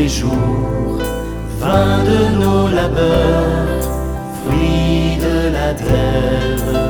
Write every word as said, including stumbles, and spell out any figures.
les jours, vin de nos labeurs, fruits de la terre.